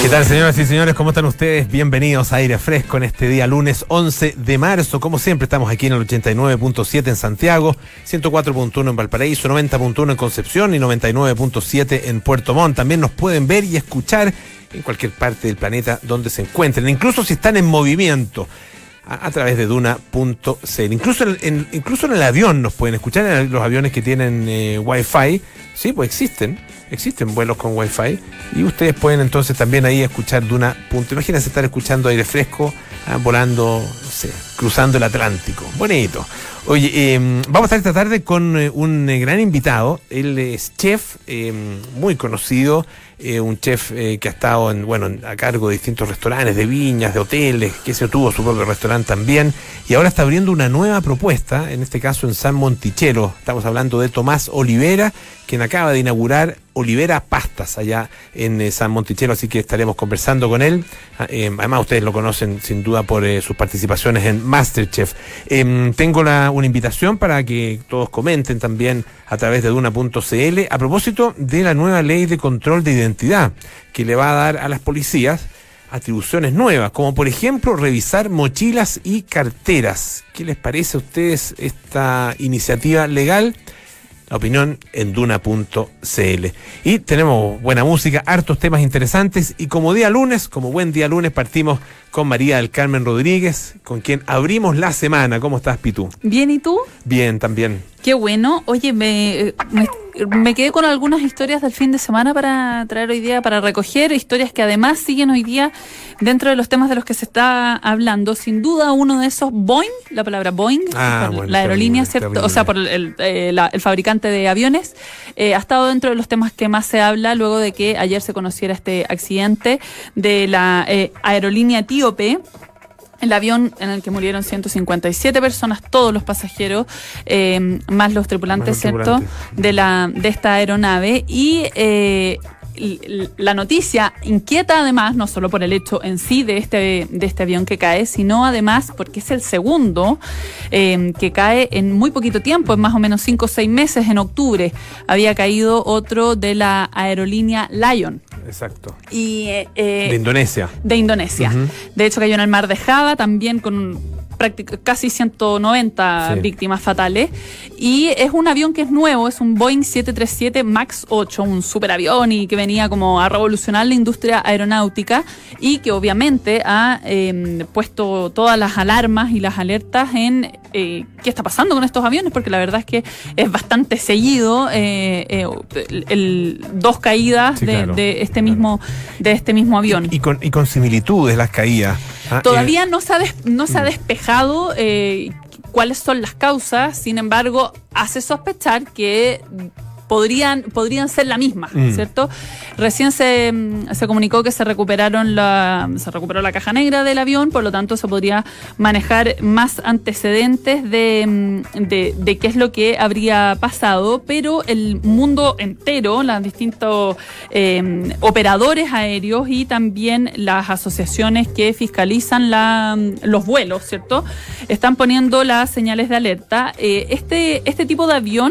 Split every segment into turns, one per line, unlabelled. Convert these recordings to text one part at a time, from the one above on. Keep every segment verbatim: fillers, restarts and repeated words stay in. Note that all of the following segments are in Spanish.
¿Qué tal, señoras y señores? ¿Cómo están ustedes? Bienvenidos a Aire Fresco en este día lunes once de marzo. Como siempre, estamos aquí en el ochenta y nueve punto siete en Santiago, ciento cuatro punto uno en Valparaíso, noventa punto uno en Concepción y noventa y nueve punto siete en Puerto Montt. También nos pueden ver y escuchar en cualquier parte del planeta donde se encuentren, incluso si están en movimiento, a, a través de duna punto c l. Incluso en, en, incluso en el avión nos pueden escuchar, en los aviones que tienen eh, Wi-Fi. Sí, pues existen. Existen vuelos con Wi-Fi y ustedes pueden entonces también ahí escuchar Duna. Imagínense estar escuchando Aire Fresco, ah, volando, no sé, cruzando el Atlántico. Bonito. Oye, eh, vamos a estar esta tarde con eh, un eh, gran invitado. Él es chef, eh, muy conocido, eh, un chef eh, que ha estado en, bueno, a cargo de distintos restaurantes, de viñas, de hoteles, que se tuvo su propio restaurante también, y ahora está abriendo una nueva propuesta, en este caso en San Monticello. Estamos hablando de Tomás Olivera, quien acaba de inaugurar Olivera Pastas allá en eh, San Monticello, así que estaremos conversando con él. Eh, además, ustedes lo conocen sin duda por eh, sus participaciones en MasterChef. Eh, tengo la, una invitación para que todos comenten también a través de duna punto c l a propósito de la nueva ley de control de identidad que le va a dar a las policías atribuciones nuevas, como por ejemplo revisar mochilas y carteras. ¿Qué les parece a ustedes esta iniciativa legal? La opinión en duna punto c l. Y tenemos buena música, hartos temas interesantes, y como día lunes, como buen día lunes, partimos con María del Carmen Rodríguez, con quien abrimos la semana. ¿Cómo estás, Pitu?
Bien, ¿y tú?
Bien, también.
Qué bueno. Oye, me, me, me quedé con algunas historias del fin de semana para traer hoy día, para recoger historias que además siguen hoy día dentro de los temas de los que se está hablando. Sin duda, uno de esos, Boeing, la palabra Boeing,
ah, bueno,
la aerolínea,
terrible,
¿cierto?
terrible.
O sea, por el, el, eh, la, el fabricante de aviones, eh, ha estado dentro de los temas que más se habla luego de que ayer se conociera este accidente de la eh, aerolínea etíope. El avión en el que murieron ciento cincuenta y siete personas, todos los pasajeros, eh, más los tripulantes, más los ¿cierto? Tripulantes. De la de esta aeronave. Y eh, la noticia inquieta además, no solo por el hecho en sí de este, de este avión que cae, sino además porque es el segundo eh, que cae en muy poquito tiempo, en más o menos cinco o seis meses. En octubre había caído otro de la aerolínea Lion.
Exacto.
Y, eh,
de Indonesia.
De Indonesia. Uh-huh. De hecho, cayó en el mar de Java, también con prácticamente casi ciento noventa sí. víctimas fatales. Y es un avión que es nuevo, es un Boeing siete treinta y siete MAX ocho, un superavión y que venía como a revolucionar la industria aeronáutica y que obviamente ha eh, puesto todas las alarmas y las alertas en eh, qué está pasando con estos aviones, porque la verdad es que es bastante seguido eh, eh, el, el, dos caídas sí, de, claro. de este mismo de este mismo avión.
Y, y, con, y con similitudes las caídas.
Ah, Todavía eh, no se ha, des, no se ha despejado eh, cuáles son las causas, sin embargo, hace sospechar que podrían podrían ser la misma, mm. ¿cierto? Recién se, se comunicó que se recuperaron la se recuperó la caja negra del avión, por lo tanto se podría manejar más antecedentes de, de, de qué es lo que habría pasado, pero el mundo entero, los distintos eh, operadores aéreos y también las asociaciones que fiscalizan la, los vuelos, ¿cierto? Están poniendo las señales de alerta. Eh, este, este tipo de avión,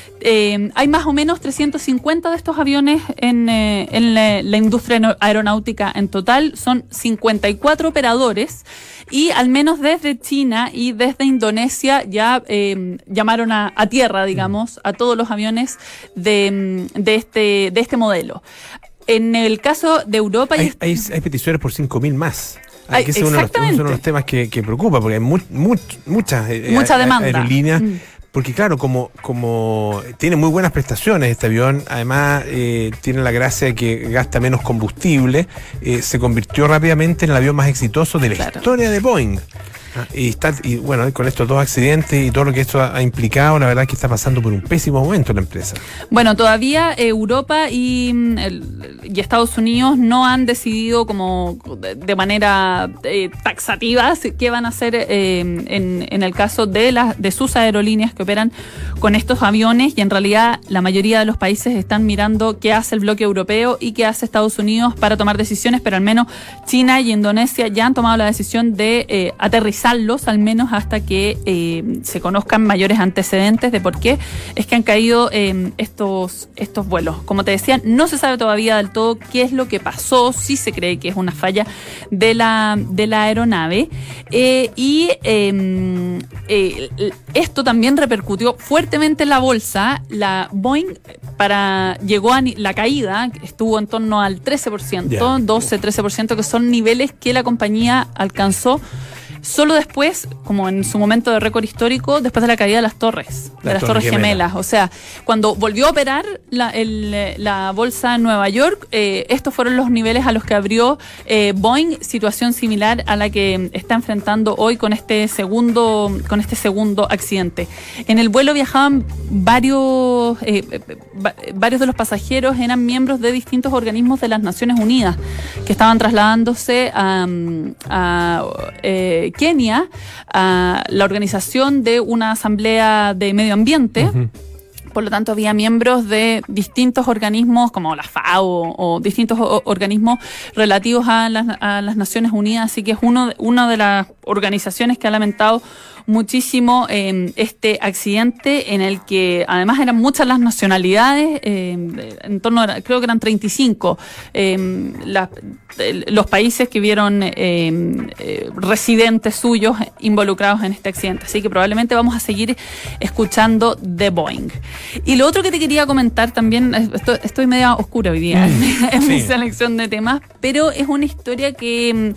Eh, hay más o menos trescientos cincuenta de estos aviones en, eh, en la, la industria aeronáutica en total. Son cincuenta y cuatro operadores y al menos desde China y desde Indonesia ya eh, llamaron a, a tierra, digamos, a todos los aviones de, de, este, de este modelo. En el caso de Europa...
Hay, hay, hay peticiones por cinco mil más.
Ay,
que ese es uno, uno de los temas que, que preocupa, porque hay mu, mu, muchas eh,
Mucha demanda.
aerolíneas...
Mm.
Porque claro, como como tiene muy buenas prestaciones este avión, además eh, tiene la gracia de que gasta menos combustible, eh, se convirtió rápidamente en el avión más exitoso de la claro. historia de Boeing. Ah, y, está, y bueno, con estos dos accidentes y todo lo que esto ha, ha implicado, la verdad es que está pasando por un pésimo momento la empresa.
Bueno, todavía eh, Europa y, el, y Estados Unidos no han decidido como de, de manera eh, taxativa qué van a hacer eh, en, en el caso de, la, de sus aerolíneas que operan con estos aviones, y en realidad la mayoría de los países están mirando qué hace el bloque europeo y qué hace Estados Unidos para tomar decisiones, pero al menos China y Indonesia ya han tomado la decisión de eh, aterrizar revisarlos al menos hasta que eh, se conozcan mayores antecedentes de por qué es que han caído eh, estos, estos vuelos. Como te decía, no se sabe todavía del todo qué es lo que pasó, sí se cree que es una falla de la, de la aeronave eh, y eh, eh, esto también repercutió fuertemente en la bolsa. La Boeing para llegó a la caída, estuvo en torno al trece por ciento, yeah. doce, trece por ciento, que son niveles que la compañía alcanzó solo después, como en su momento de récord histórico, después de la caída de las torres, de las torres gemelas. O sea, cuando volvió a operar la, el, la bolsa en Nueva York, eh, estos fueron los niveles a los que abrió eh, Boeing, situación similar a la que está enfrentando hoy con este segundo, con este segundo accidente. En el vuelo viajaban varios, eh, varios de los pasajeros, eran miembros de distintos organismos de las Naciones Unidas que estaban trasladándose a, a eh, Kenia, a la organización de una asamblea de medio ambiente. Uh-huh. Por lo tanto, había miembros de distintos organismos como la FAO o, o distintos o, organismos relativos a las, a las Naciones Unidas, así que es uno, una de las organizaciones que ha lamentado muchísimo eh, este accidente, en el que además eran muchas las nacionalidades, eh, en torno a, creo que eran treinta y cinco eh, la, eh, los países que vieron eh, eh, residentes suyos involucrados en este accidente. Así que probablemente vamos a seguir escuchando de Boeing. Y lo otro que te quería comentar también, estoy, estoy media oscura hoy día mm, en sí. mi selección de temas, pero es una historia que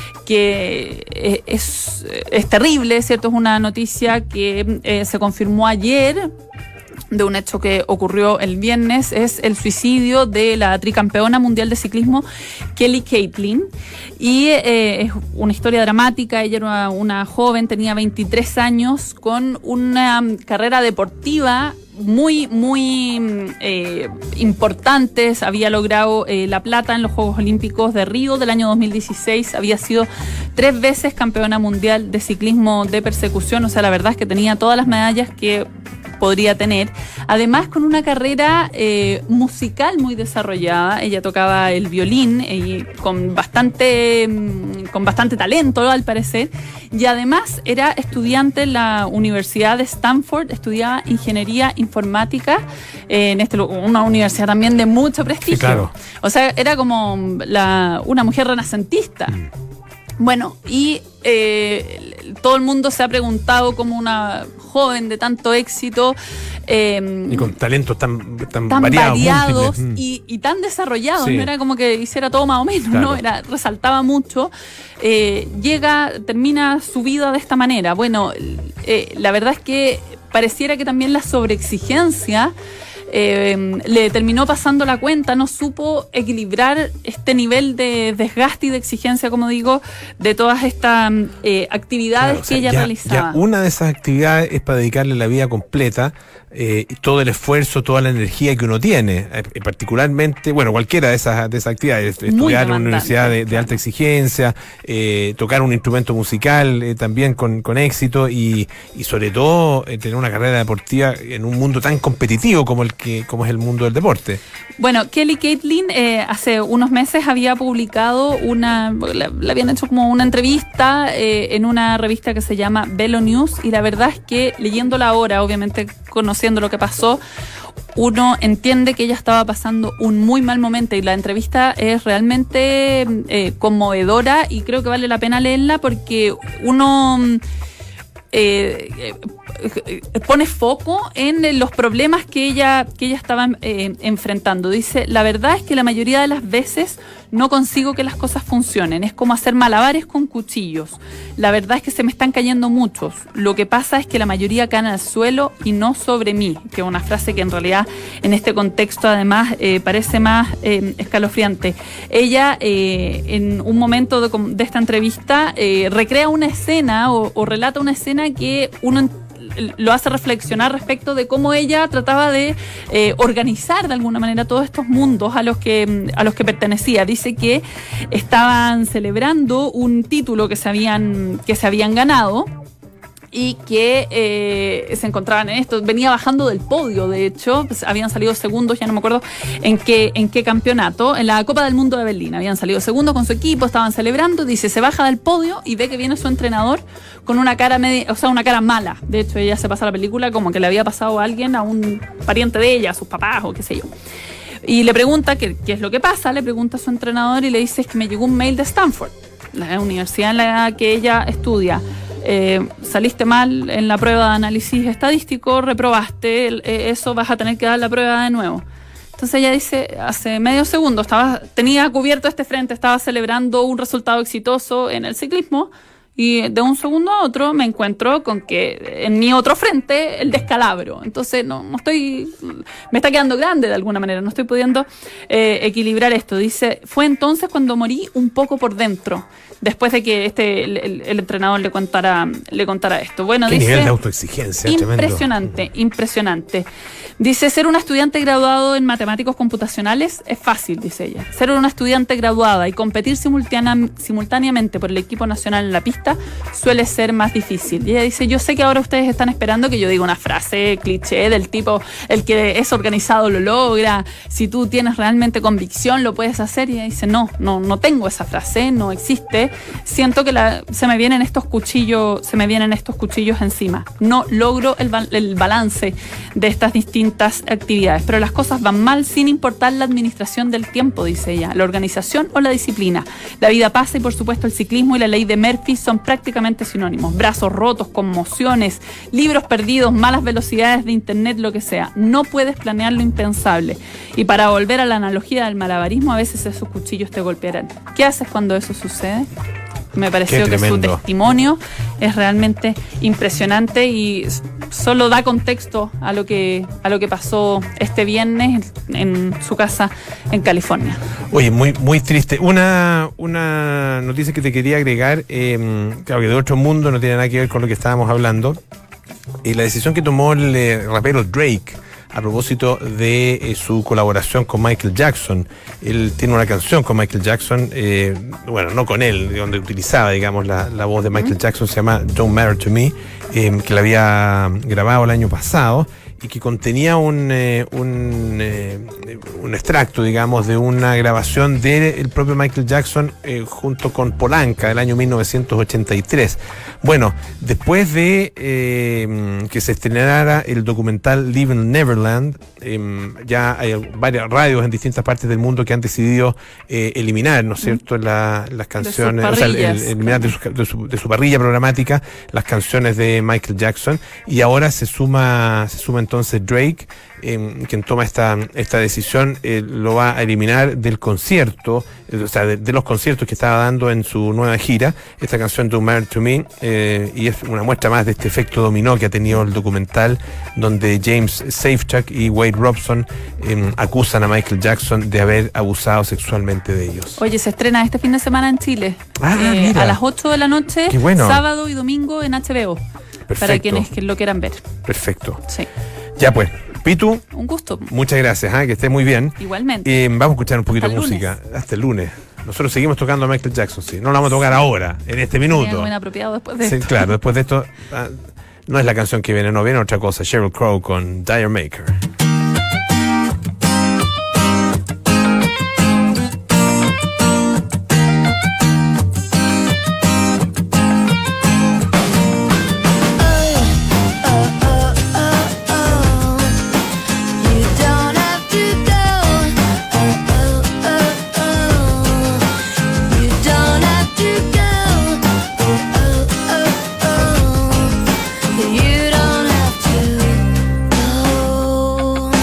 que es, es terrible, ¿cierto? Es una noticia que eh, se confirmó ayer de un hecho que ocurrió el viernes. Es el suicidio de la tricampeona mundial de ciclismo Kelly Caitlin, y eh, es una historia dramática. Ella era una, una joven, tenía veintitrés años, con una carrera deportiva muy, muy eh, importantes. Había logrado eh, la plata en los Juegos Olímpicos de Río del año dos mil dieciséis, había sido tres veces campeona mundial de ciclismo de persecución, o sea, la verdad es que tenía todas las medallas que podría tener, además con una carrera eh, musical muy desarrollada. Ella tocaba el violín y con bastante con bastante talento, al parecer, y además era estudiante en la Universidad de Stanford, estudiaba ingeniería informática eh, en este una universidad también de mucho prestigio. Sí, claro. O sea, era como la, una mujer renacentista. Mm. Bueno, y eh, todo el mundo se ha preguntado cómo una joven de tanto éxito eh,
y con talentos tan, tan,
tan
variados,
variados y, y tan desarrollados, sí. No era como que hiciera todo más o menos, claro. ¿No? Era, resaltaba mucho. Eh, llega, termina su vida de esta manera. Bueno, eh, la verdad es que pareciera que también la sobreexigencia Eh, le terminó pasando la cuenta, no supo equilibrar este nivel de desgaste y de exigencia, como digo, de todas estas eh, actividades, claro, o sea, que ella
ya,
realizaba.
Ya una de esas actividades es para dedicarle la vida completa, eh, todo el esfuerzo, toda la energía que uno tiene, eh, particularmente, bueno, cualquiera de esas, de esas actividades, estudiar en una universidad de, de alta exigencia, eh, tocar un instrumento musical eh, también con, con éxito y, y sobre todo eh, tener una carrera deportiva en un mundo tan competitivo como el que como es el mundo del deporte.
Bueno, Kelly Caitlin eh, hace unos meses había publicado una, le, le habían hecho como una entrevista eh, en una revista que se llama Velo News, y la verdad es que leyéndola ahora, obviamente conociendo lo que pasó, uno entiende que ella estaba pasando un muy mal momento, y la entrevista es realmente eh, conmovedora, y creo que vale la pena leerla porque uno eh, eh, pone foco en los problemas que ella, que ella estaba eh, enfrentando. Dice, la verdad es que la mayoría de las veces no consigo que las cosas funcionen. Es como hacer malabares con cuchillos. La verdad es que se me están cayendo muchos. Lo que pasa es que la mayoría caen al suelo y no sobre mí, que es una frase que en realidad en este contexto además eh, parece más eh, escalofriante. Ella eh, en un momento de, de esta entrevista eh, recrea una escena o, o relata una escena que uno lo hace reflexionar respecto de cómo ella trataba de eh, organizar de alguna manera todos estos mundos a los que a los que pertenecía. Dice que estaban celebrando un título que se habían que se habían ganado y que eh, se encontraban en esto. Venía bajando del podio, de hecho, pues habían salido segundos, ya no me acuerdo en qué, en qué campeonato, en la Copa del Mundo de Berlín, habían salido segundos con su equipo, estaban celebrando, dice, se baja del podio y ve que viene su entrenador con una cara media, o sea, una cara mala. De hecho, ella se pasa la película como que le había pasado a alguien, a un pariente de ella, a sus papás o qué sé yo. Y le pregunta qué, qué es lo que pasa, le pregunta a su entrenador y le dice, es que me llegó un mail de Stanford, la universidad en la que ella estudia. Eh, saliste mal en la prueba de análisis estadístico, reprobaste, eh, eso vas a tener que dar la prueba de nuevo. Entonces ella dice, hace medio segundo estaba, tenía cubierto este frente, estaba celebrando un resultado exitoso en el ciclismo y de un segundo a otro me encuentro con que en mi otro frente el descalabro. Entonces no, no estoy, me está quedando grande de alguna manera, no estoy pudiendo eh, equilibrar esto. Dice, fue entonces cuando morí un poco por dentro, después de que este el, el, el entrenador le contara le contara esto. Bueno,
¿Qué
dice,
nivel de autoexigencia?
Impresionante, tremendo. impresionante. Dice, ser una estudiante graduado en matemáticos computacionales es fácil, dice ella. Ser una estudiante graduada y competir simultánea, simultáneamente por el equipo nacional en la pista suele ser más difícil. Y ella dice, yo sé que ahora ustedes están esperando que yo diga una frase cliché del tipo, el que es organizado lo logra, si tú tienes realmente convicción lo puedes hacer. Y ella dice, no, no, no tengo esa frase, no existe. Siento que la, se me vienen estos cuchillos, se me vienen estos cuchillos encima. No logro el, el balance de estas distintas actividades, pero las cosas van mal sin importar la administración del tiempo, dice ella, la organización o la disciplina. La vida pasa y por supuesto el ciclismo y la ley de Murphy son prácticamente sinónimos. Brazos rotos, conmociones, libros perdidos, malas velocidades de internet, lo que sea. No puedes planear lo impensable. Y para volver a la analogía del malabarismo, a veces esos cuchillos te golpearán. ¿Qué haces cuando eso sucede? Me pareció que su testimonio es realmente impresionante y solo da contexto a lo que a lo que pasó este viernes en su casa en California.
Oye, muy muy triste. Una una noticia que te quería agregar, eh, claro que de otro mundo, no tiene nada que ver con lo que estábamos hablando. Y la decisión que tomó el eh, rapero Drake a propósito de eh, su colaboración con Michael Jackson. Él tiene una canción con Michael Jackson, eh, bueno, no con él, donde utilizaba, digamos, la, la voz de Michael Jackson, se llama Don't Matter to Me, eh, que la había grabado el año pasado y que contenía un, eh, un, eh, un extracto, digamos, de una grabación del propio Michael Jackson eh, junto con Polanca del año mil novecientos ochenta y tres. Bueno, después de eh, que se estrenara el documental Living Neverland, eh, ya hay varias radios en distintas partes del mundo que han decidido eh, eliminar, ¿no es cierto?, la, las canciones, o sea, el, el, eliminar de su, de, su, de su parrilla programática las canciones de Michael Jackson, y ahora se suma, se suma entonces Drake, eh, quien toma esta, esta decisión, eh, lo va a eliminar del concierto, eh, o sea, de, de los conciertos que estaba dando en su nueva gira, esta canción Don't Matter to Me, eh, y es una muestra más de este efecto dominó que ha tenido el documental, donde James Safechuck y Wade Robson eh, acusan a Michael Jackson de haber abusado sexualmente de ellos.
Oye, se estrena este fin de semana en Chile,
ah,
eh, a las ocho de la noche,
Qué bueno.
Sábado y domingo en H B O. Perfecto. Para quienes que lo quieran ver.
Perfecto.
Sí.
Ya pues, Pitu.
Un gusto.
Muchas gracias, ¿eh? Que esté muy bien.
Igualmente.
Eh, vamos a escuchar un poquito
Hasta
de música. Hasta el lunes. Nosotros seguimos tocando a Michael Jackson, sí. No lo vamos a tocar ahora, en este minuto.
Muy apropiado después de
sí,
esto.
Claro, después de esto. Ah, no es la canción que viene, no, viene otra cosa. Sheryl Crow con Dire Maker.
You don't have to go.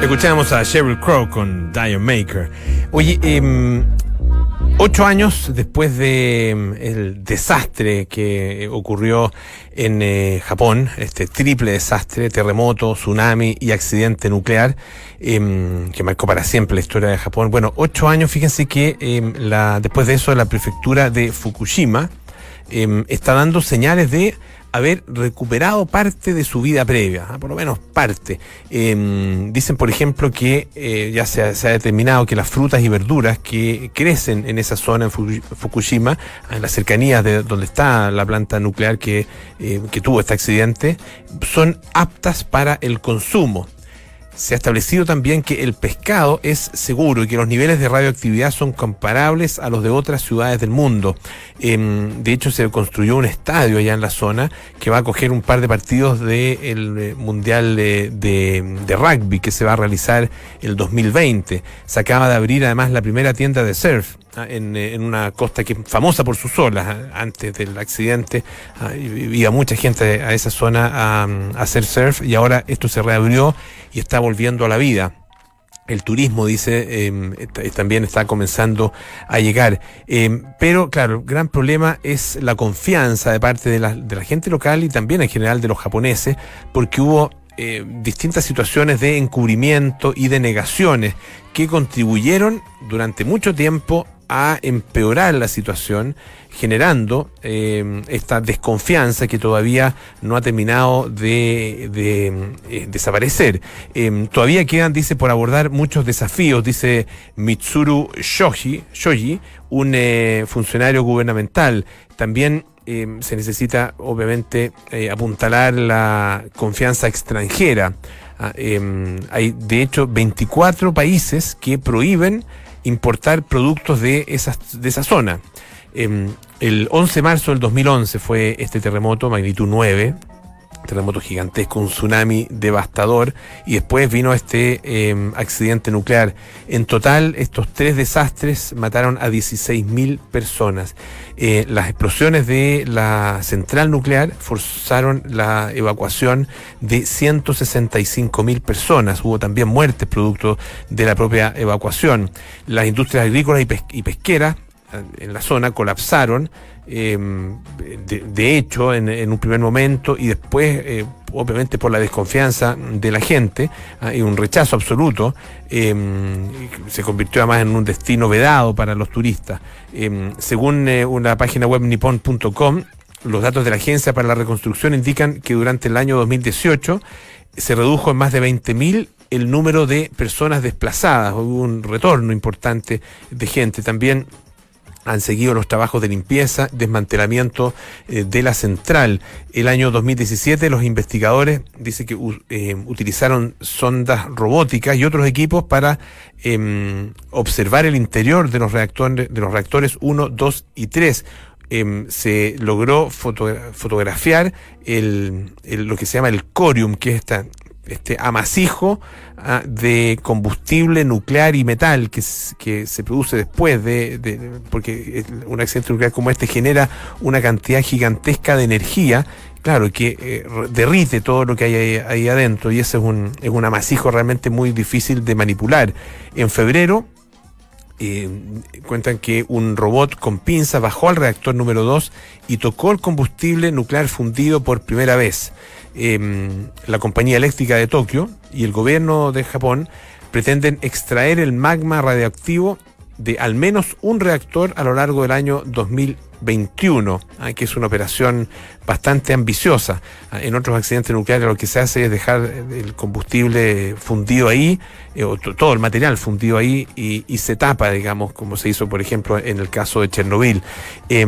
Escuchamos a Sheryl Crow con Dial Maker. Oye, eh, ocho años después de eh, el desastre que ocurrió en eh, Japón, este triple desastre, terremoto, tsunami y accidente nuclear, eh, que marcó para siempre la historia de Japón. Bueno, ocho años, fíjense que eh, la, después de eso la prefectura de Fukushima eh, está dando señales de haber recuperado parte de su vida previa, ¿eh? Por lo menos parte. Eh, dicen, por ejemplo, que eh, ya se ha, se ha determinado que las frutas y verduras que crecen en esa zona, en Fukushima, en las cercanías de donde está la planta nuclear que, eh, que tuvo este accidente, son aptas para el consumo. Se ha establecido también que el pescado es seguro y que los niveles de radioactividad son comparables a los de otras ciudades del mundo. Eh, de hecho, se construyó un estadio allá en la zona que va a acoger un par de partidos del Mundial de, de, de Rugby que se va a realizar el dos mil veinte. Se acaba de abrir además la primera tienda de surf En, en una costa que es famosa por sus olas. Antes del accidente iba mucha gente a esa zona a, a hacer surf, y ahora esto se reabrió y está volviendo a la vida. El turismo, dice, eh, también está comenzando a llegar. Eh, pero, claro, el gran problema es la confianza de parte de la, de la gente local y también en general de los japoneses, porque hubo Eh, distintas situaciones de encubrimiento y de negaciones que contribuyeron durante mucho tiempo a empeorar la situación, generando eh, esta desconfianza que todavía no ha terminado de, de eh, desaparecer. Eh, todavía quedan, dice, por abordar muchos desafíos, dice Mitsuru Shoji, Shoji un eh, funcionario gubernamental. También Eh, se necesita, obviamente, eh, apuntalar la confianza extranjera. Ah, eh, hay, de hecho, veinticuatro países que prohíben importar productos de, esas, de esa zona. Eh, el once de marzo del dos mil once fue este terremoto, magnitud nueve, terremoto gigantesco, un tsunami devastador, y después vino este eh, accidente nuclear. En total, estos tres desastres mataron a dieciséis mil personas. Eh, las explosiones de la central nuclear forzaron la evacuación de ciento sesenta y cinco mil personas. Hubo también muertes producto de la propia evacuación. Las industrias agrícolas y, pes- y pesqueras en la zona colapsaron, eh, de, de hecho, en, en un primer momento, y después, eh, obviamente, por la desconfianza de la gente eh, y un rechazo absoluto, eh, se convirtió además en un destino vedado para los turistas. Eh, según eh, una página web nippon punto com, los datos de la Agencia para la Reconstrucción indican que durante el año dos mil dieciocho se redujo en más de veinte mil el número de personas desplazadas. Hubo un retorno importante de gente. También han seguido los trabajos de limpieza, desmantelamiento eh, de la central. El año dos mil diecisiete los investigadores dicen que eh, utilizaron sondas robóticas y otros equipos para eh, observar el interior de los reactores, de los reactores uno, dos y tres. Eh, se logró foto, fotografiar el, el, lo que se llama el corium, que es esta este amasijo uh, de combustible nuclear y metal que, que se produce después de, de, de porque un accidente nuclear como este genera una cantidad gigantesca de energía, claro, que eh, derrite todo lo que hay ahí, ahí adentro, y ese es un, es un amasijo realmente muy difícil de manipular. En febrero Eh, cuentan que un robot con pinza bajó al reactor número dos y tocó el combustible nuclear fundido por primera vez. Eh, la compañía eléctrica de Tokio y el gobierno de Japón pretenden extraer el magma radioactivo de al menos un reactor a lo largo del año dos mil veintiuno, ¿eh? Que es una operación bastante ambiciosa. ¿Eh? En otros accidentes nucleares lo que se hace es dejar el combustible fundido ahí, eh, o t- todo el material fundido ahí, y, y se tapa, digamos, como se hizo, por ejemplo, en el caso de Chernobyl. Eh,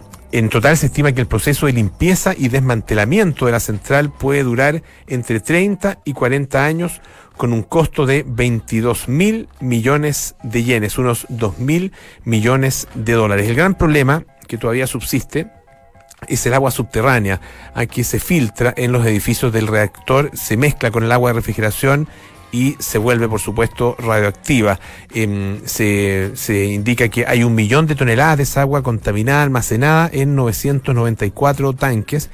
En total se estima que el proceso de limpieza y desmantelamiento de la central puede durar entre treinta y cuarenta años, con un costo de veintidós mil millones de yenes, unos dos mil millones de dólares. El gran problema que todavía subsiste es el agua subterránea, aquí se filtra en los edificios del reactor, se mezcla con el agua de refrigeración y se vuelve, por supuesto, radioactiva. Eh, se, se indica que hay un millón de toneladas de esa agua contaminada almacenada en novecientos noventa y cuatro tanques,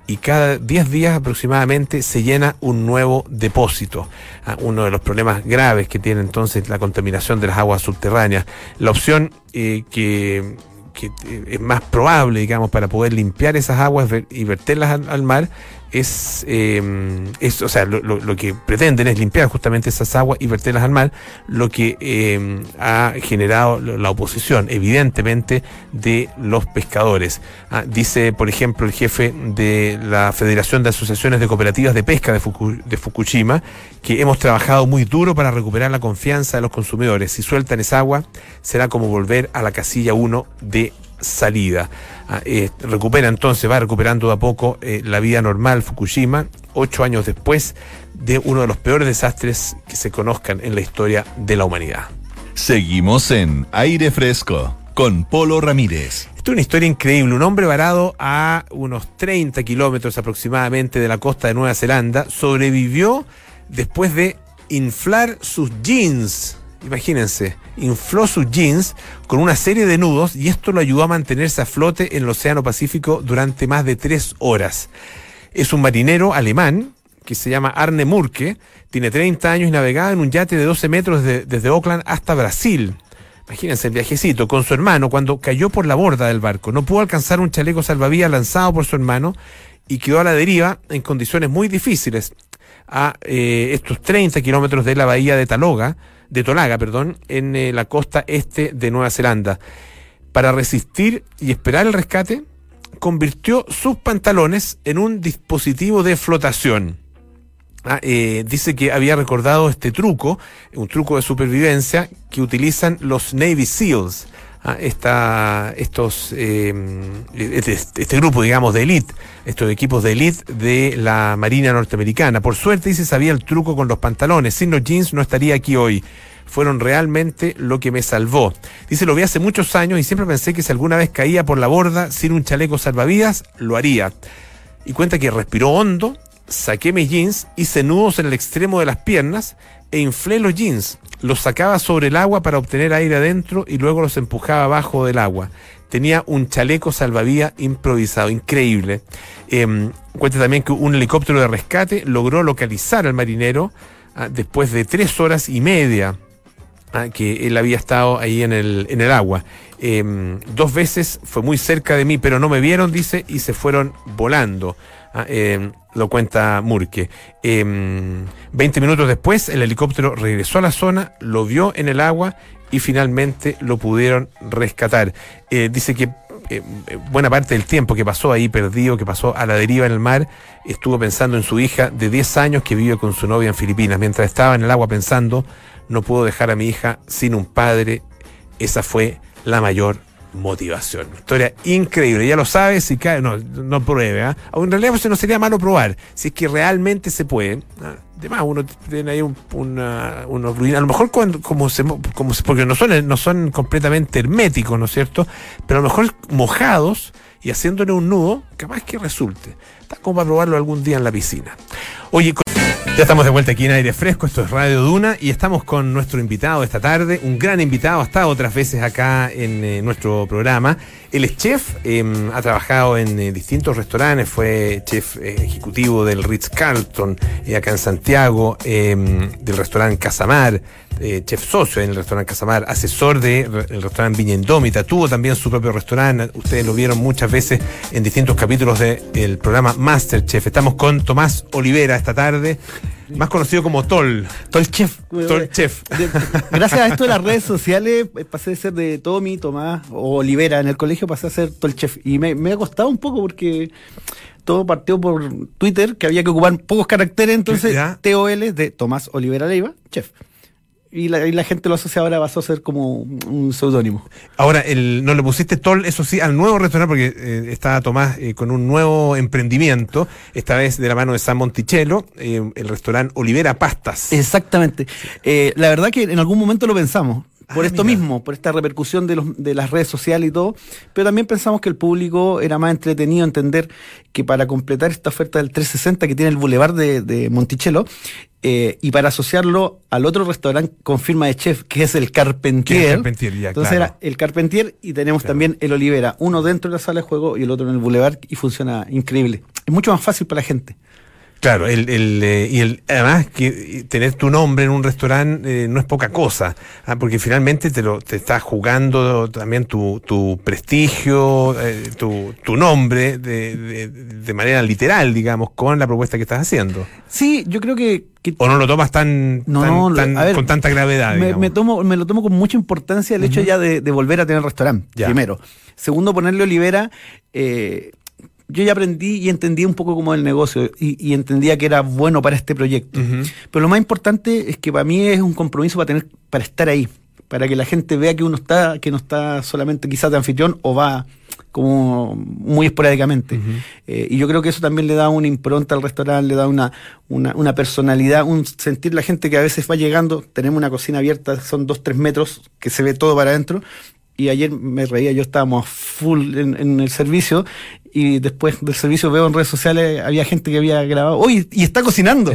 y cada diez días aproximadamente se llena un nuevo depósito. Ah, uno de los problemas graves que tiene entonces la contaminación de las aguas subterráneas. La opción eh, que, que es más probable, digamos, para poder limpiar esas aguas y verterlas al, al mar es, eh, es, o sea, lo, lo, lo que pretenden es limpiar justamente esas aguas y verterlas al mar, lo que eh, ha generado la oposición, evidentemente, de los pescadores. Ah, dice, por ejemplo, el jefe de la Federación de Asociaciones de Cooperativas de Pesca de, Fuku, de Fukushima, que hemos trabajado muy duro para recuperar la confianza de los consumidores. Si sueltan esa agua, será como volver a la casilla uno de salida. Ah, eh, recupera entonces, va recuperando de a poco eh, la vida normal Fukushima, ocho años después de uno de los peores desastres que se conozcan en la historia de la humanidad.
Seguimos en Aire Fresco con Polo Ramírez.
Esto es una historia increíble. Un hombre varado a unos treinta kilómetros aproximadamente de la costa de Nueva Zelanda sobrevivió después de inflar sus jeans. Imagínense, infló sus jeans con una serie de nudos y esto lo ayudó a mantenerse a flote en el Océano Pacífico durante más de tres horas. Es un marinero alemán que se llama Arne Murke, tiene treinta años y navegaba en un yate de doce metros de, desde Auckland hasta Brasil. Imagínense el viajecito con su hermano cuando cayó por la borda del barco. No pudo alcanzar un chaleco salvavidas lanzado por su hermano y quedó a la deriva en condiciones muy difíciles a eh, estos treinta kilómetros de la bahía de Taloga, de Tolaga, perdón, en eh, la costa este de Nueva Zelanda. Para resistir y esperar el rescate, convirtió sus pantalones en un dispositivo de flotación. Ah, eh, dice que había recordado este truco, un truco de supervivencia que utilizan los Navy SEALs. Ah, esta, estos, eh, este, este grupo, digamos, de élite, estos equipos de élite de la Marina norteamericana. Por suerte, dice, sabía el truco con los pantalones. Sin los jeans no estaría aquí hoy. Fueron realmente lo que me salvó. Dice, lo vi hace muchos años y siempre pensé que si alguna vez caía por la borda sin un chaleco salvavidas, lo haría. Y cuenta que respiró hondo, saqué mis jeans, hice nudos en el extremo de las piernas e inflé los jeans. Los sacaba sobre el agua para obtener aire adentro y luego los empujaba abajo del agua. Tenía un chaleco salvavidas improvisado, increíble. Eh, cuenta también que un helicóptero de rescate logró localizar al marinero ah, después de tres horas y media ah, que él había estado ahí en el, en el agua. Eh, dos veces fue muy cerca de mí, pero no me vieron, dice, y se fueron volando. Ah, eh, lo cuenta Murke. Eh, veinte minutos después, el helicóptero regresó a la zona, lo vio en el agua y finalmente lo pudieron rescatar. Eh, dice que eh, buena parte del tiempo que pasó ahí perdido, que pasó a la deriva en el mar, estuvo pensando en su hija de diez años que vive con su novia en Filipinas. Mientras estaba en el agua pensando, no puedo dejar a mi hija sin un padre. Esa fue la mayor motivación. Historia increíble, ya lo sabes, si cae, no, no pruebe, ¿eh? En realidad pues, no sería malo probar, si es que realmente se puede. ¿eh? Además, uno tiene ahí un, una, unos ruinas, a lo mejor cuando, como se, como se, porque no son, no son completamente herméticos, ¿no es cierto? Pero a lo mejor mojados y haciéndole un nudo, capaz que resulte. Está como para probarlo algún día en la piscina. Oye, ya estamos de vuelta aquí en Aire Fresco, esto es Radio Duna y estamos con nuestro invitado esta tarde, un gran invitado, ha estado otras veces acá en eh, nuestro programa. Él es chef, eh, ha trabajado en eh, distintos restaurantes, fue chef eh, ejecutivo del Ritz-Carlton eh, acá en Santiago, eh, del restaurante Casamar, eh, chef socio en el restaurante Casamar, asesor del de restaurante Viña Indómita, tuvo también su propio restaurante, ustedes lo vieron muchas veces en distintos capítulos del programa Masterchef. Estamos con Tomás Olivera esta tarde, más conocido como Tol.
Tol Chef.
Tol Chef.
Gracias a esto de las redes sociales pasé de ser de Tommy, Tomás o Olivera en el colegio, pasé a ser Tol Chef. Y me, me ha costado un poco porque todo partió por Twitter, que había que ocupar pocos caracteres, entonces T O L de Tomás Olivera Leiva, Chef. Y la, y la gente lo asocia ahora, pasó a ser como un seudónimo.
Ahora, el, no le pusiste Tol, eso sí, al nuevo restaurante, porque eh, está Tomás eh, con un nuevo emprendimiento, esta vez de la mano de San Monticello, eh, el restaurante Olivera Pastas.
Exactamente. Eh, la verdad que en algún momento lo pensamos. por
Ah,
esto
mira.
mismo, por esta repercusión de, los, de las redes sociales y todo, pero también pensamos que el público era más entretenido entender que para completar esta oferta del trescientos sesenta que tiene el Boulevard de, de Monticello, eh, y para asociarlo al otro restaurante con firma de chef, que es el Carpentier.
Que es Carpentier, ya,
Entonces
claro.
era el Carpentier y tenemos
Claro.
también el Olivera, uno dentro de la sala de juego y el otro en el Boulevard, y funciona increíble. Es mucho más fácil para la gente.
Claro, el, el, eh, y el, además que tener tu nombre en un restaurante eh, no es poca cosa, ah, porque finalmente te lo te estás jugando también tu, tu prestigio, eh, tu, tu nombre de, de, de manera literal, digamos, con la propuesta que estás haciendo.
Sí, yo creo que... que
¿O no lo tomas tan,
No,
tan-
no, lo-
tan-
a ver,
con tanta gravedad?
Me,
digamos?
me tomo, me lo tomo con mucha importancia el hecho ya de, de volver a tener restaurante,
Ya.
primero. Segundo, ponerle Olivera. eh, yo ya aprendí y entendí un poco como el negocio y, y entendía que era bueno para este proyecto.
Ujú.
Pero lo más importante es que para mí es un compromiso para tener, para estar ahí, para que la gente vea que uno está, que no está solamente quizás de anfitrión o va como muy esporádicamente.
Ujú.
Eh, y yo creo que eso también le da una impronta al restaurante, le da una, una, una personalidad, un sentir la gente que a veces va llegando. Tenemos una cocina abierta, son dos, tres metros, que se ve todo para adentro. Y ayer me reía, yo estábamos full en, en el servicio y después del servicio veo en redes sociales, había gente que había grabado, oye, y está cocinando.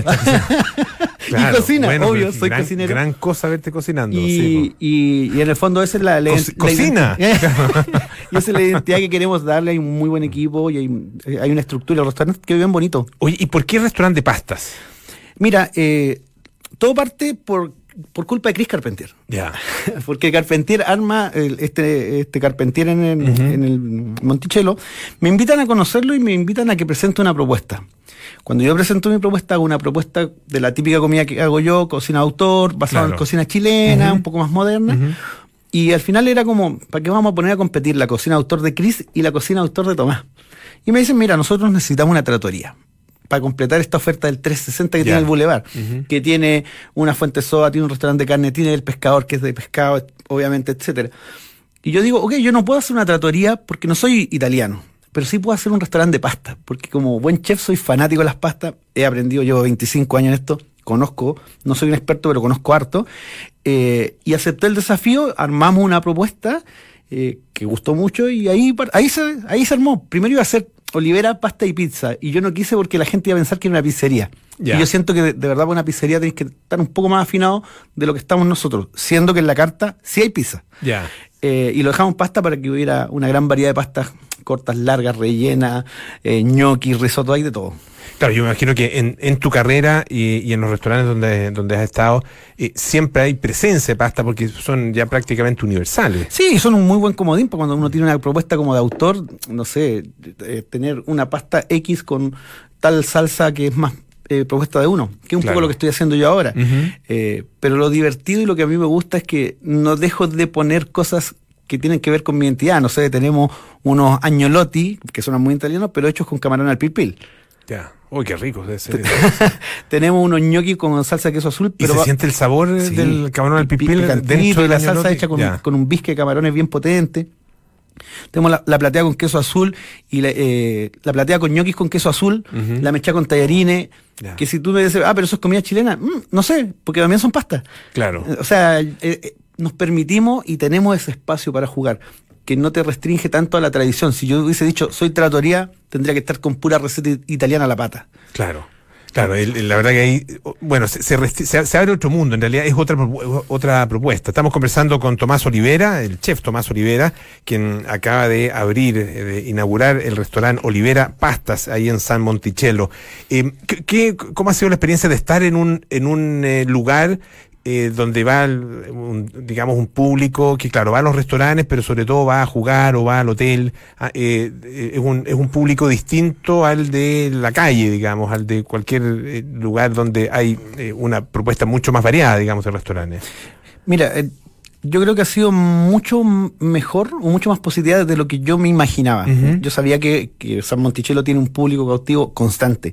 Claro,
y cocina,
bueno,
obvio,
pero
soy
gran,
cocinero.
Gran cosa verte cocinando.
Y,
sí, po.
y, y en el fondo esa es la, la,
Coci-
la
¡Cocina!
ident- y esa es la identidad que queremos darle. Hay un muy buen equipo y hay, hay una estructura, el restaurante que bien bonito.
Oye, ¿y por qué restaurante de pastas?
Mira, eh, todo parte por, por culpa de Chris Carpentier.
Ya.
Porque Carpentier arma el- este, este Carpentier en el,
Ujú.
en el Monticello. Me invitan a conocerlo y me invitan a que presente una propuesta. Cuando yo presento mi propuesta, hago una propuesta de la típica comida que hago yo, cocina de autor, basada
Claro.
en cocina chilena,
Ujú.
un poco más moderna.
Ujú.
Y al final era como, ¿para qué vamos a poner a competir la cocina de autor de Chris y la cocina de autor de Tomás? Y me dicen, mira, nosotros necesitamos una trattoria para completar esta oferta del trescientos sesenta que
Ya.
tiene el Boulevard,
Ujú.
que tiene una fuente soda, tiene un restaurante de carne, tiene el pescador que es de pescado, obviamente, etcétera. Y yo digo, ok, yo no puedo hacer una trattoria porque no soy italiano, pero sí puedo hacer un restaurante de pasta, porque como buen chef soy fanático de las pastas, he aprendido, llevo veinticinco años en esto, conozco, no soy un experto, pero conozco harto, eh, y acepté el desafío, armamos una propuesta eh, que gustó mucho y ahí, par- ahí, se, ahí se armó. Primero iba a ser Olivera, pasta y pizza, y yo no quise porque la gente iba a pensar que era una pizzería.
Ya.
Y yo siento que de, de verdad para una pizzería tenéis que estar un poco más afinado de lo que estamos nosotros, siendo que en la carta sí hay pizza.
Ya.
Eh, y lo dejamos pasta para que hubiera una gran variedad de pastas cortas, largas, rellenas, eh, gnocchi, risotto, hay de todo.
Claro, yo me imagino que en, en tu carrera y, y en los restaurantes donde, donde has estado, eh, siempre hay presencia de pasta porque son ya prácticamente universales.
Sí, son un muy buen comodín para cuando uno tiene una propuesta como de autor, no sé, eh, tener una pasta X con tal salsa que es más eh, propuesta de uno, que es un
Claro.
poco lo que estoy haciendo yo ahora.
Ujú.
Eh, pero lo divertido y lo que a mí me gusta es que no dejo de poner cosas que tienen que ver con mi identidad. No sé, tenemos unos agnolotti, que son muy italianos, pero hechos con camarón al pil pil.
Ya. Uy, qué rico debe ser.
Tenemos unos gnocchi con salsa de queso azul,
¿Y
pero
se
va-
siente el sabor eh,
Sí,
del camarón al
pi-
pipil
picantito,
dentro
y
del
la salsa
agnolotti?
hecha con,
Ya.
con un bisque de camarones bien potente. Tenemos la, la platea con queso azul y la, eh, la platea con ñoquis con queso azul,
Ujú.
la mecha con tallarines,
Ya.
que si tú me dices, ah, pero eso es comida chilena, mm, no sé, porque también son pastas.
Claro.
Eh, O sea, eh, eh, nos permitimos y tenemos ese espacio para jugar, que no te restringe tanto a la tradición. Si yo hubiese dicho, soy trattoria, tendría que estar con pura receta it- italiana a la pata.
Claro. Claro, el- el- la verdad que ahí, bueno, se, se, resti- se- se abre otro mundo, en realidad es otra, propu- otra propuesta. Estamos conversando con Tomás Olivera, el chef Tomás Olivera, quien acaba de abrir, eh, de inaugurar el restaurante Olivera Pastas ahí en San Monticello. Eh, ¿qué, qué- ¿Cómo ha sido la experiencia de estar en un, en un eh, lugar eh, donde va, el- un, digamos, un público que, claro, va a los restaurantes, pero sobre todo va a jugar o va al hotel? Ah, eh, eh, es, un, es un público distinto al de la calle, digamos, al de cualquier eh, lugar donde hay eh, una propuesta mucho más variada, digamos, de restaurantes.
Mira, eh, yo creo que ha sido mucho m- mejor o mucho más positiva de lo que yo me imaginaba.
Ujú.
Yo sabía que, que San Monticello tiene un público cautivo constante.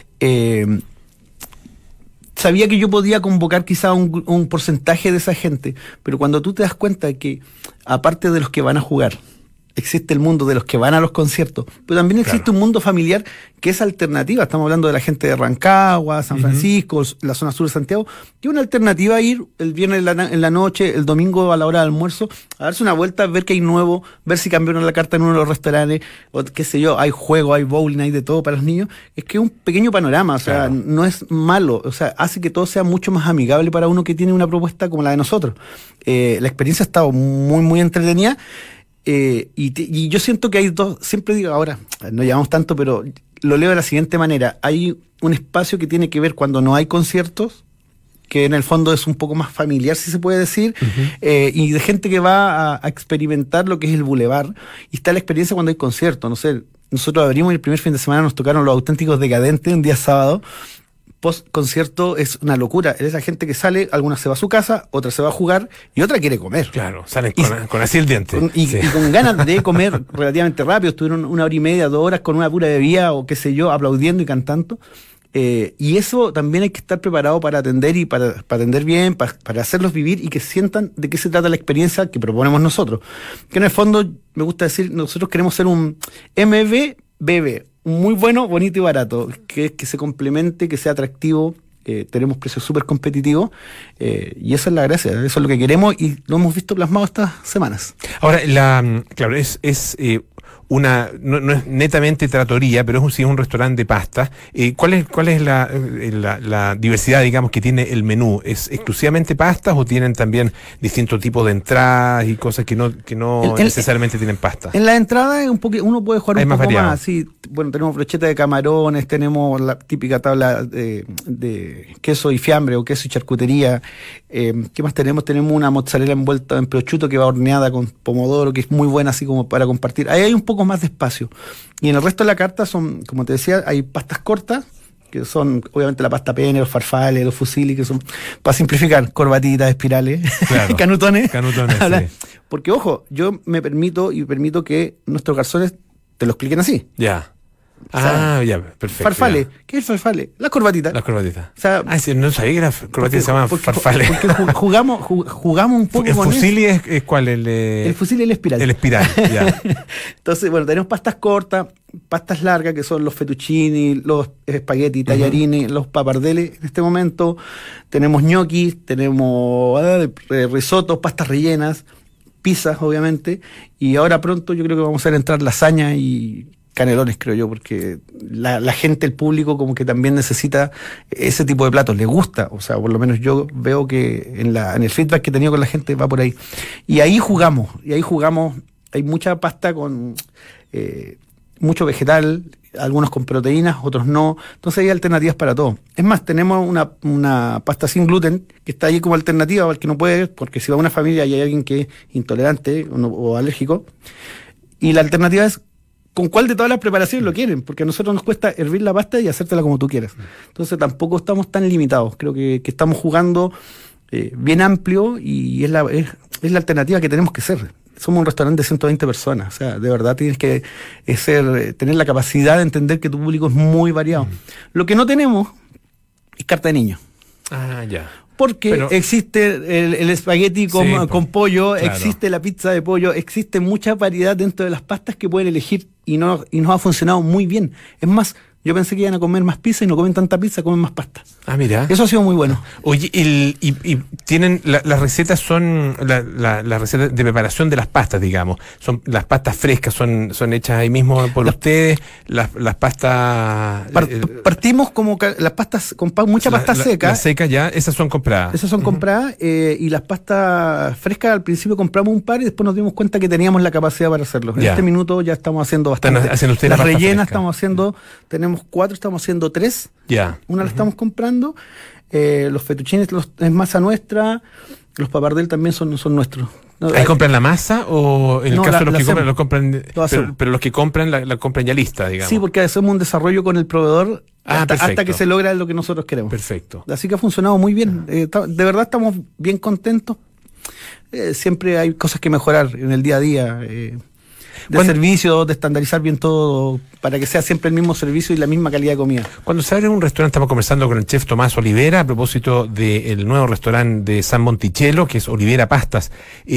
Eh, sabía que yo podía convocar quizá un, gru- un porcentaje de esa gente, pero cuando tú te das cuenta de que, aparte de los que van a jugar, existe el mundo de los que van a los conciertos, pero también existe claro. un mundo familiar que es alternativa. Estamos hablando de la gente de Rancagua, San Francisco, uh-huh. la zona sur de Santiago, que es una alternativa a ir el viernes en la, en la noche, el domingo a la hora del almuerzo, a darse una vuelta, ver qué hay nuevo, ver si cambiaron la carta en uno de los restaurantes, o qué sé yo, hay juego, hay bowling, hay de todo para los niños. Es que es un pequeño panorama, o sea, claro. no es malo, o sea, hace que todo sea mucho más amigable para uno que tiene una propuesta como la de nosotros. Eh, la experiencia ha estado muy, muy entretenida. Eh, y, te, y yo siento que hay dos, siempre digo, ahora no llevamos tanto, pero lo leo de la siguiente manera: hay un espacio que tiene que ver cuando no hay conciertos, que en el fondo es un poco más familiar, si se puede decir, uh-huh. eh, y de gente que va a, a experimentar lo que es el bulevar, y está la experiencia cuando hay conciertos. No sé, nosotros abrimos y el primer fin de semana nos tocaron Los Auténticos Decadentes un día sábado. Post concierto es una locura. Es esa gente que sale, alguna se va a su casa, otra se va a jugar y otra quiere comer.
Claro, salen con, y, con así el diente.
Con, y, sí. y con ganas de comer relativamente rápido. Estuvieron una hora y media, dos horas con una pura bebida o qué sé yo, aplaudiendo y cantando. Eh, y eso también hay que estar preparado para atender y para, para atender bien, para, para hacerlos vivir y que sientan de qué se trata la experiencia que proponemos nosotros. Que en el fondo, me gusta decir, nosotros queremos ser un M V B B. Muy bueno, bonito y barato, que, que se complemente, que sea atractivo. Eh, tenemos precios súper competitivos eh, y esa es la gracia, eso es lo que queremos y lo hemos visto plasmado estas semanas.
Ahora, la claro, es, es eh, una no, no es netamente trattoria, pero es un, sí, es un restaurante de pasta. Eh, ¿Cuál es cuál es la, la, la diversidad, digamos, que tiene el menú? ¿Es exclusivamente pastas o tienen también distintos tipos de entradas y cosas que no que no el, necesariamente el, tienen pasta?
En la entrada es un poco, uno puede jugar
es
un
más
poco
variado.
más. Sí, bueno, tenemos brocheta de camarones, tenemos la típica tabla de, de queso y fiambre o queso y charcutería. Eh, ¿Qué más tenemos? Tenemos una mozzarella envuelta en prosciutto que va horneada con pomodoro, que es muy buena así como para compartir. Ahí hay un poco más de espacio. Y en el resto de la carta son, como te decía, hay pastas cortas, que son obviamente la pasta pene, los farfales, los fusilli, que son, para simplificar, corbatitas, espirales, claro. canutones.
Canutones, sí.
Porque, ojo, yo me permito y permito que nuestros garzones te los cliquen así.
Ya. Ah, ya, perfecto.
Farfale.
Ya.
¿Qué es farfale? Las corbatitas.
Las corbatitas.
O sea,
ah, sí, no sabía que las corbatitas se llamaban farfale.
Porque jugamos, jugamos un poco
el
con eso.
¿El fusilli es, es cuál? El, eh,
el fusilli y el espiral.
El espiral, ya.
Entonces, bueno, tenemos pastas cortas, pastas largas, que son los fettuccini, los espagueti, tallarines, uh-huh. los papardeles en este momento. Tenemos ñoquis, tenemos eh, risotos, pastas rellenas, pizzas, obviamente. Y ahora pronto yo creo que vamos a hacer entrar lasaña y canelones, creo yo, porque la, la gente, el público, como que también necesita ese tipo de platos, le gusta, o sea, por lo menos yo veo que en, la, en el feedback que he tenido con la gente va por ahí. Y ahí jugamos, y ahí jugamos, hay mucha pasta con eh, mucho vegetal, algunos con proteínas, otros no, entonces hay alternativas para todo. Es más, tenemos una, una pasta sin gluten, que está ahí como alternativa para el que no puede, porque si va a una familia y hay alguien que es intolerante o, no, o alérgico, y la alternativa es con cuál de todas las preparaciones lo quieren, porque a nosotros nos cuesta hervir la pasta y hacértela como tú quieras. Entonces tampoco estamos tan limitados, creo que, que estamos jugando eh, bien amplio y es la, es, es la alternativa que tenemos que ser. Somos un restaurante de ciento veinte personas, o sea, de verdad tienes que eh, ser, tener la capacidad de entender que tu público es muy variado. Mm. Lo que no tenemos es carta de niños.
Ah, ya.
Porque pero, existe el, el espagueti con, sí, con pollo, claro. existe la pizza de pollo, existe mucha variedad dentro de las pastas que pueden elegir y no y nos ha funcionado muy bien. Es más, yo pensé que iban a comer más pizza y no comen tanta pizza, comen más pasta.
Ah, mira.
Eso ha sido muy bueno.
Oye, el, y, y tienen, la, las recetas son, la, la, las recetas de preparación de las pastas, digamos, son las pastas frescas, son, son hechas ahí mismo por la, ustedes, las, las pastas...
Par, eh, partimos como ca, las pastas, con pa, mucha pasta la, seca.
Las secas ya, esas son compradas.
Esas son uh-huh. compradas, eh, y las pastas frescas al principio compramos un par y después nos dimos cuenta que teníamos la capacidad para hacerlo. En ya. este minuto ya estamos haciendo bastante.
Están haciendo ustedes
las
la
rellenas
fresca.
Estamos haciendo, tenemos cuatro, estamos haciendo tres.
Ya.
Una
uh-huh.
la estamos comprando. Eh, los fettuccines los, es masa nuestra, los papardel también son, son nuestros.
No, ¿Ahí compran la masa o en el
no,
caso
la,
de los que
hacemos,
compran, lo compran pero, pero los que compran la, la compran ya lista, digamos?
Sí, porque hacemos un desarrollo con el proveedor
ah,
hasta, hasta que se logra lo que nosotros queremos.
Perfecto.
Así que ha funcionado muy bien. Eh, de verdad estamos bien contentos. Eh, siempre hay cosas que mejorar en el día a día. Eh, de Cuando, servicio, de estandarizar bien todo para que sea siempre el mismo servicio y la misma calidad de comida.
Cuando se abre un restaurante, estamos conversando con el chef Tomás Olivera a propósito del nuevo restaurante de San Monticello, que es Olivera Pastas. Eh,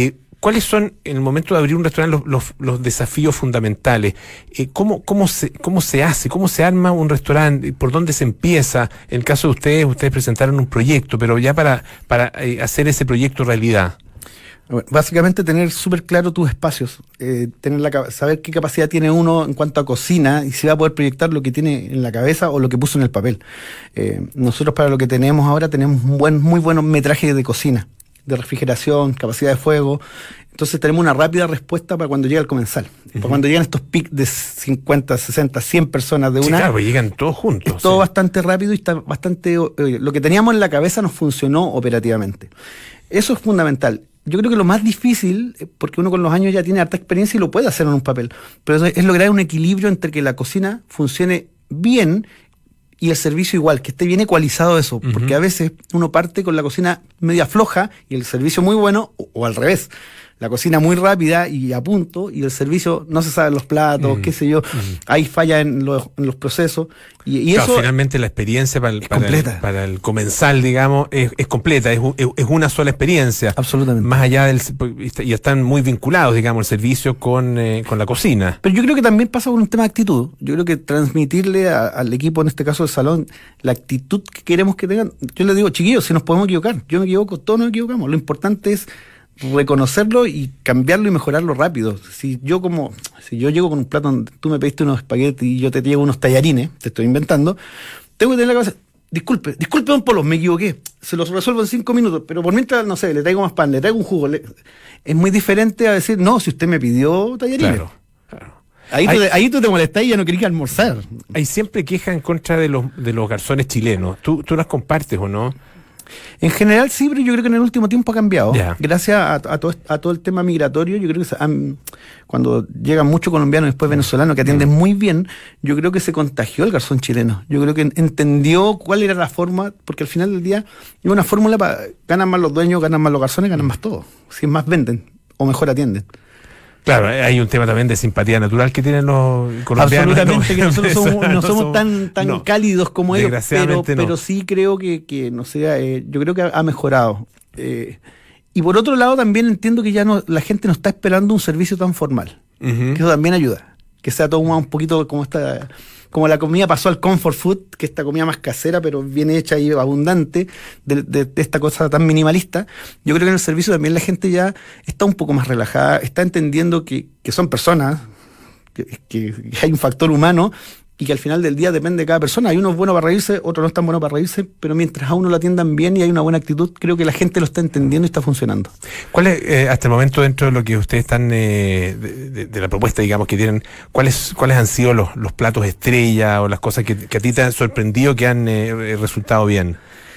¿cuáles son, en el momento de abrir un restaurante, los, los, los desafíos fundamentales? Eh, ¿cómo, cómo, se, ¿Cómo se hace? ¿Cómo se arma un restaurante? ¿Por dónde se empieza? En el caso de ustedes, ustedes presentaron un proyecto, pero ya para, para eh, hacer ese proyecto realidad.
Bueno, básicamente tener súper claro tus espacios, eh, tener la, saber qué capacidad tiene uno en cuanto a cocina y si va a poder proyectar lo que tiene en la cabeza o lo que puso en el papel. Eh, nosotros para lo que tenemos ahora tenemos un buen, muy buen metraje de cocina, de refrigeración, capacidad de fuego. Entonces tenemos una rápida respuesta para cuando llega el comensal. Uh-huh. Para cuando llegan estos picos de cincuenta, sesenta, cien personas de una.
Sí, claro, pues llegan todos juntos.
Es todo
sí.
bastante rápido y está bastante. Eh, lo que teníamos en la cabeza nos funcionó operativamente. Eso es fundamental. Yo creo que lo más difícil, porque uno con los años ya tiene harta experiencia y lo puede hacer en un papel, pero es lograr un equilibrio entre que la cocina funcione bien y el servicio igual, que esté bien ecualizado eso, uh-huh. porque a veces uno parte con la cocina media floja y el servicio muy bueno, o, o al revés. La cocina muy rápida y a punto, y el servicio no se saben los platos, mm. qué sé yo, mm. hay falla en los, en los procesos. Y, y
claro,
eso
finalmente la experiencia para el, para el, para el comensal, digamos, es, es completa, es, es una sola experiencia.
Absolutamente.
Más allá del... Y están muy vinculados, digamos, el servicio con, eh, con la cocina.
Pero yo creo que también pasa por un tema de actitud. Yo creo que transmitirle a, al equipo, en este caso del salón, la actitud que queremos que tengan. Yo les digo, chiquillos, si nos podemos equivocar, yo me equivoco, todos nos equivocamos. Lo importante es reconocerlo y cambiarlo y mejorarlo rápido. Si yo como, si yo llego con un plato donde tú me pediste unos espaguetis y yo te llevo unos tallarines, te estoy inventando, tengo que tener la cabeza, disculpe, disculpe don Polo, me equivoqué, se los resuelvo en cinco minutos, pero por mientras, no sé, le traigo más pan, le traigo un jugo, le... es muy diferente a decir, no, si usted me pidió tallarines. Claro, claro. Ahí, hay, tú, ahí tú te molestás y ya no querías almorzar.
Hay siempre quejas en contra de los, de los garzones chilenos. ¿Tú, tú las compartes o no?
En general sí, pero yo creo que en el último tiempo ha cambiado.
Yeah.
Gracias a, a, todo, a todo el tema migratorio, yo creo que se han, cuando llegan muchos colombianos y después venezolanos que atienden mm. muy bien, yo creo que se contagió el garzón chileno. Yo creo que entendió cuál era la forma, porque al final del día es una fórmula para ganan más los dueños, ganan más los garzones, ganan más todos. Si más venden o mejor atienden.
Claro, hay un tema también de simpatía natural que tienen los colombianos.
Absolutamente, que nosotros somos, no, no somos tan, tan no, cálidos como ellos, pero, no. pero sí creo que, que no sé, eh, yo creo que ha, ha mejorado. Eh, y por otro lado también entiendo que ya no la gente no está esperando un servicio tan formal, uh-huh. que eso también ayuda, que sea todo un poquito como esta... como la comida pasó al comfort food, que esta comida más casera, pero bien hecha y abundante, de, de, de esta cosa tan minimalista, yo creo que en el servicio también la gente ya está un poco más relajada, está entendiendo que, que son personas, que, que hay un factor humano, y que al final del día depende de cada persona. Hay unos buenos para reírse, otros no están buenos para reírse, pero mientras a uno lo atiendan bien y hay una buena actitud, creo que la gente lo está entendiendo y está funcionando.
¿Cuál es, eh, hasta el momento, dentro de lo que ustedes están, eh, de, de, de la propuesta, digamos, que tienen, cuáles cuáles han sido los, los platos estrella o las cosas que, que a ti te han sorprendido que han eh, resultado bien?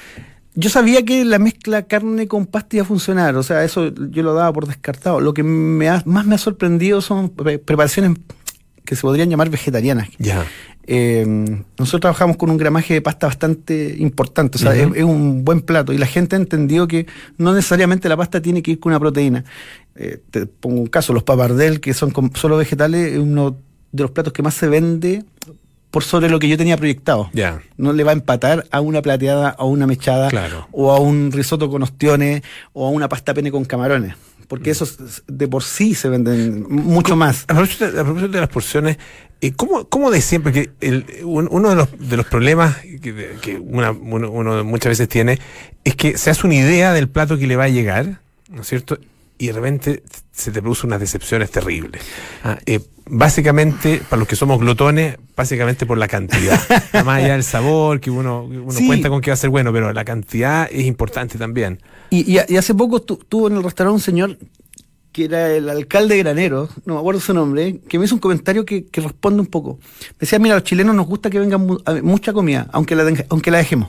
Yo sabía que la mezcla carne con pasta iba a funcionar, o sea, eso yo lo daba por descartado. Lo que me ha, más me ha sorprendido son preparaciones que se podrían llamar vegetarianas.
Ya.
Eh, nosotros trabajamos con un gramaje de pasta bastante importante, o sea, uh-huh. es, es un buen plato y la gente ha entendido que no necesariamente la pasta tiene que ir con una proteína. Eh, te pongo un caso, los papardel, que son con solo vegetales, es uno de los platos que más se vende por sobre lo que yo tenía proyectado.
Yeah.
No le va a empatar a una plateada, a una mechada,
claro.
o a un risotto con ostiones, o a una pasta pene con camarones. Porque esos de por sí se venden mucho más.
A propósito de, a propósito de las porciones, eh, ¿cómo, ¿cómo de siempre? Que el, un, uno de los, de los problemas que, que una, uno, uno muchas veces tiene es que se hace una idea del plato que le va a llegar, ¿no es cierto? Y de repente se te producen unas decepciones terribles. Ah, eh, básicamente, para los que somos glotones, básicamente por la cantidad. Más allá del sabor, que uno, uno sí. cuenta con que va a ser bueno, pero la cantidad es importante también.
Y, y, y hace poco tu, tuvo en el restaurante un señor que era el alcalde de Granero, no me acuerdo su nombre, que me hizo un comentario que, que responde un poco. Decía, mira, a los chilenos nos gusta que venga mu mucha comida, aunque la, de aunque la dejemos.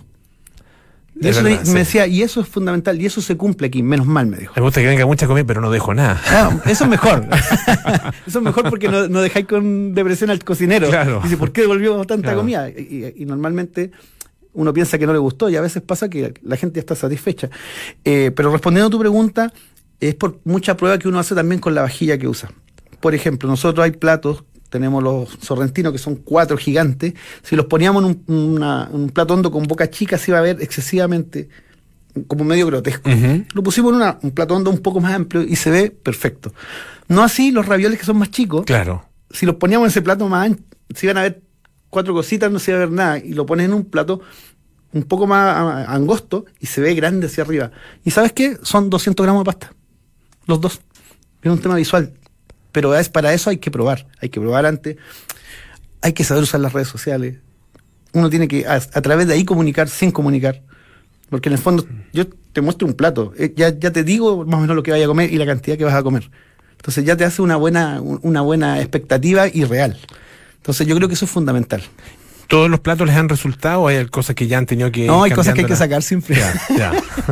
Y eso verdad, me, sí. me decía, y eso es fundamental, y eso se cumple aquí, menos mal, me dijo.
Me gusta que venga mucha comida, pero no dejo nada.
Ah, eso es mejor. Eso es mejor porque no, no dejáis con depresión al cocinero.
Claro.
Dice, ¿por qué devolvió tanta
claro.
comida? Y, y, y normalmente uno piensa que no le gustó, y a veces pasa que la gente ya está satisfecha. Eh, pero respondiendo a tu pregunta, es por mucha prueba que uno hace también con la vajilla que usa. Por ejemplo, nosotros hay platos, tenemos los sorrentinos que son cuatro gigantes, si los poníamos en un, una, un plato hondo con boca chica se iba a ver excesivamente como medio grotesco.
Ujú.
Lo pusimos en una, un plato hondo un poco más amplio y se ve perfecto. No así los ravioles que son más chicos.
Claro.
Si los poníamos en ese plato más ancho, si iban a ver cuatro cositas, no se iba a ver nada. Y lo pones en un plato un poco más a- angosto y se ve grande hacia arriba. ¿Y sabes qué? Son doscientos gramos de pasta. Los dos. Es un tema visual. Pero es, para eso hay que probar. Hay que probar antes. Hay que saber usar las redes sociales. Uno tiene que, a, a través de ahí, comunicar sin comunicar. Porque en el fondo, yo te muestro un plato. eh, Ya, ya te digo más o menos lo que vaya a comer y la cantidad que vas a comer. Entonces ya te hace una buena, un- una buena expectativa y real. Entonces yo creo que eso es fundamental.
¿Todos los platos les han resultado o hay cosas que ya han tenido que
No, hay
ir
cosas que hay que
cambiándolas?
sacar siempre.
Ya, ya.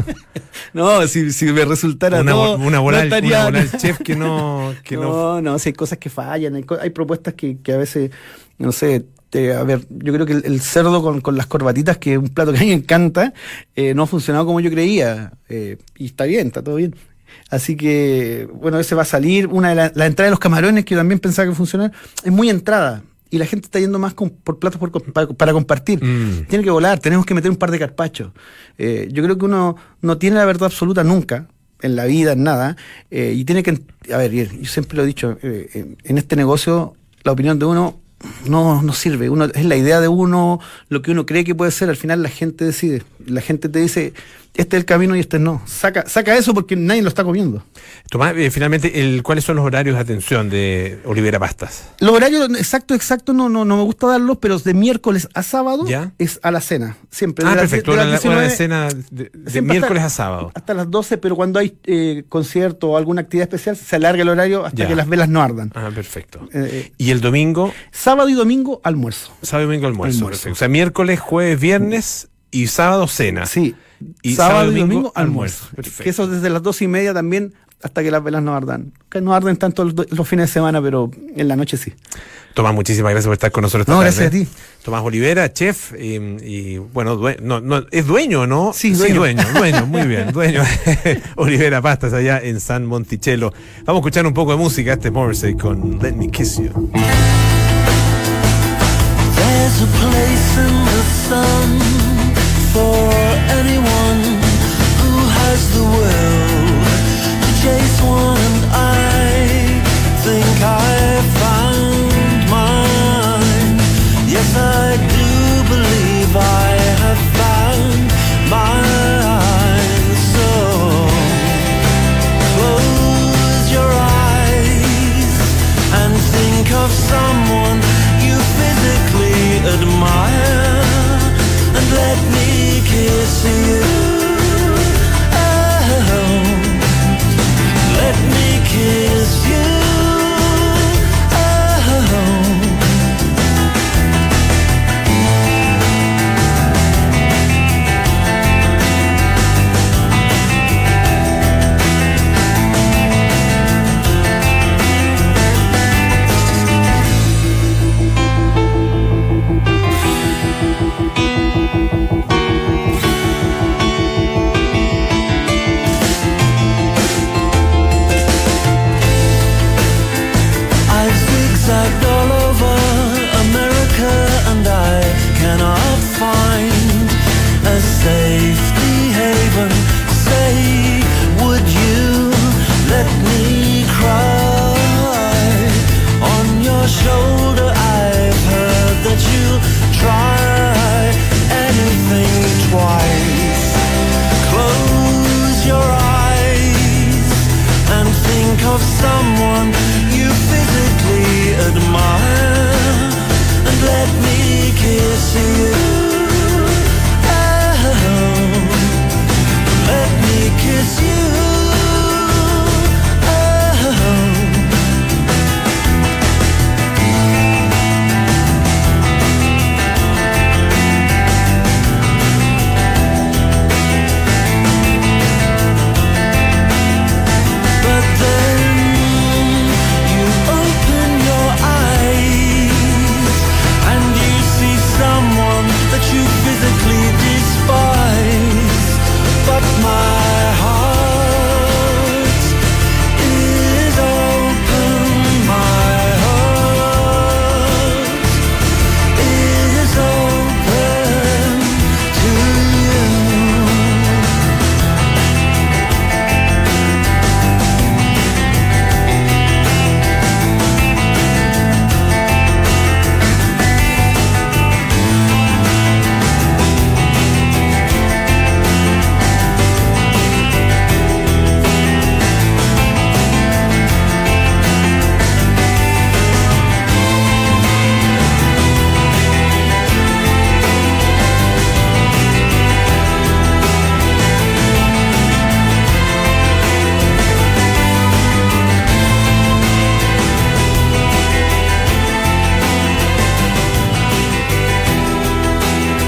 No, si, si me resultara
Una,
todo,
una bola,
no
del-
estaría-
una bola del chef que no... Que no...
no, no, si hay cosas que fallan, hay, co- hay propuestas que, que a veces, no sé, te- a ver, yo creo que el, el cerdo con, con las corbatitas, que es un plato que a mí me encanta, eh, no ha funcionado como yo creía, eh, y está bien, está todo bien. Así que, bueno, ese va a salir. Una de la, la entrada de los camarones, que yo también pensaba que funcionaba, es muy entrada. Y la gente está yendo más con- por platos por, com- para, para compartir.
Mm.
Tiene que volar, tenemos que meter un par de carpachos. Eh, yo creo que uno no tiene la verdad absoluta nunca, en la vida, en nada. eh, y tiene que, a ver, y- yo siempre lo he dicho, eh, en- en este negocio, la opinión de uno no, no sirve. Uno, es la idea de uno, lo que uno cree que puede ser. Al final la gente decide. La gente te dice, este es el camino y este no. Saca, saca eso porque nadie lo está comiendo.
Tomás, eh, finalmente, el, ¿cuáles son los horarios de atención de Olivera Pastas?
Los horarios exacto, exacto, no, no, no me gusta darlos, pero de miércoles a sábado
¿Ya?
es a la cena. Siempre.
Ah,
de las
perfecto,
die- de
una,
las
una
diecinueve
escena de, de
siempre
miércoles
hasta-
a sábado.
Hasta las doce, pero cuando hay eh, concierto o alguna actividad especial, se alarga el horario hasta
Ya.
que las velas no ardan.
Ah, perfecto.
Eh,
Y el domingo,
sábado y domingo, almuerzo.
sábado y domingo almuerzo.
Almuerzo.
Perfecto. O sea, miércoles, jueves, viernes y sábado cena.
Sí.
Y
sábado,
sábado
y
y
domingo,
domingo,
almuerzo.
almuerzo. Perfecto.
Que eso desde las doce y media también hasta que las velas no ardan. Que no arden tanto los, los fines de semana, pero en la noche sí.
Tomás, muchísimas gracias por estar con nosotros esta
No,
tarde.
gracias a ti.
Tomás Olivera, chef, y, y, bueno, due- no, no, ¿es dueño, no?
Sí, dueño.
dueño, dueño, muy bien, dueño. Olivera Pastas, allá en San Monticello. Vamos a escuchar un poco de música, este es Morrissey con Let Me Kiss You.
There's a place in the sun for anyone who has the will to chase one, and I think I found mine. Yes, I do believe I have found mine. So close your eyes and think of someone you physically admire, and let me kiss you. Oh,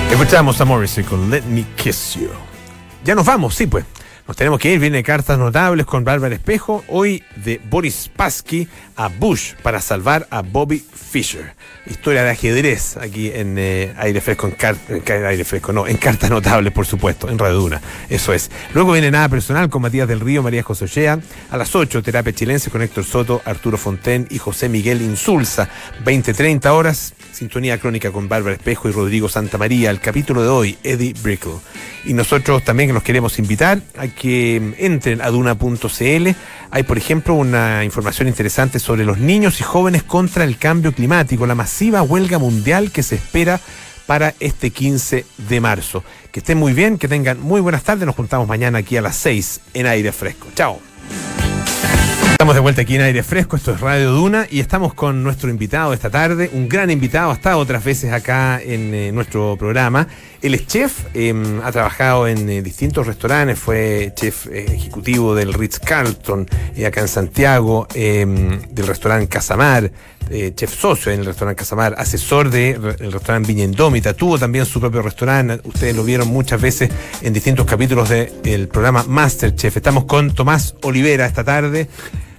Escuchamos a Morrissey con Let Me Kiss You. Ya nos vamos, sí pues. Nos tenemos que ir, viene cartas notables con Bárbara Espejo. Hoy de Boris Spassky a Bush para salvar a Bobby Fischer. Historia de ajedrez aquí en eh, Aire Fresco, en, car en Aire Fresco, no, en cartas notables, por supuesto, en Radio Duna. Eso es. Luego viene Nada Personal con Matías del Río, María José Ochea. A las ocho, Terapia Chilense con Héctor Soto, Arturo Fonten y José Miguel Insulza. veinte treinta horas, Sintonía Crónica con Bárbara Espejo y Rodrigo Santamaría. El capítulo de hoy, Eddie Brickell. Y nosotros también los queremos invitar a que entren a duna punto c l. Hay, por ejemplo, una información interesante sobre los niños y jóvenes contra el cambio climático, la masiva huelga mundial que se espera para este quince de marzo. Que estén muy bien, que tengan muy buenas tardes. Nos juntamos mañana aquí a las seis en Aire Fresco. Chao. Estamos de vuelta aquí en Aire Fresco, esto es Radio Duna y estamos con nuestro invitado esta tarde, un gran invitado, ha estado otras veces acá en eh, nuestro programa. Él es chef, eh, ha trabajado en eh, distintos restaurantes, fue chef eh, ejecutivo del Ritz-Carlton eh, acá en Santiago, eh, del restaurante Casamar, eh, chef socio en el restaurante Casamar, asesor del de restaurante Viña Indómita, tuvo también su propio restaurante, ustedes lo vieron muchas veces en distintos capítulos del programa MasterChef. Estamos con Tomás Olivera esta tarde.